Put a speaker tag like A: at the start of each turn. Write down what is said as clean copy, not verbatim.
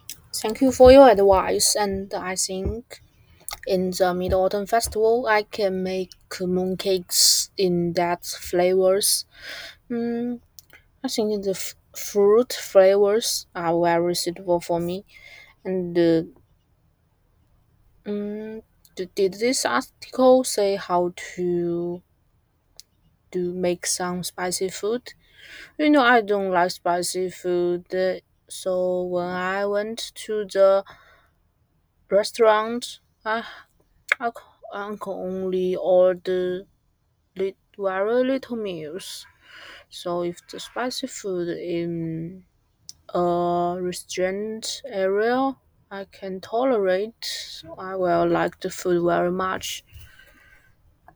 A: Thank you for your advice, and I think in the Mid Autumn Festival, I can make mooncakes in that flavors. Mm, I think the fruit flavors are very suitable for me. And mm, did this article say how to make some spicy food? I don't like spicy food, so when I went to the restaurant, I, I can only order very little meals. So if the spicy food in a restaurant area I can tolerate, I will like the food very much.